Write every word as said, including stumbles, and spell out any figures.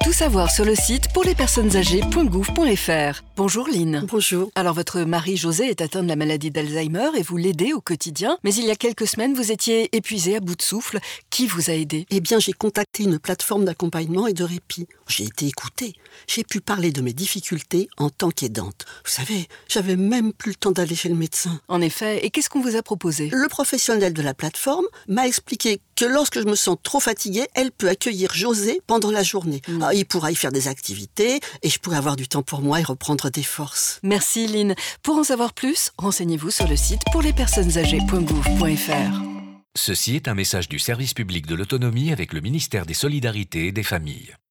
Tout savoir sur le site pour les personnes âgées point gouv point f r. Bonjour Lynn. Bonjour. Alors votre mari José est atteint de la maladie d'Alzheimer et vous l'aidez au quotidien. Mais il y a quelques semaines, vous étiez épuisé, à bout de souffle. Qui vous a aidé ? Eh bien, j'ai contacté une plateforme d'accompagnement et de répit. J'ai été écoutée. J'ai pu parler de mes difficultés en tant qu'aidante. Vous savez, j'avais même plus le temps d'aller chez le médecin. En effet, et qu'est-ce qu'on vous a proposé ? Le professionnel de la plateforme m'a expliqué que lorsque je me sens trop fatiguée, elle peut accueillir José pendant la journée. Mmh. Alors, il pourra y faire des activités et je pourrai avoir du temps pour moi et reprendre des forces. Merci Lynn. Pour en savoir plus, renseignez-vous sur le site pour les personnes âgées point gouv point f r. Ceci est un message du service public de l'autonomie avec le ministère des Solidarités et des Familles.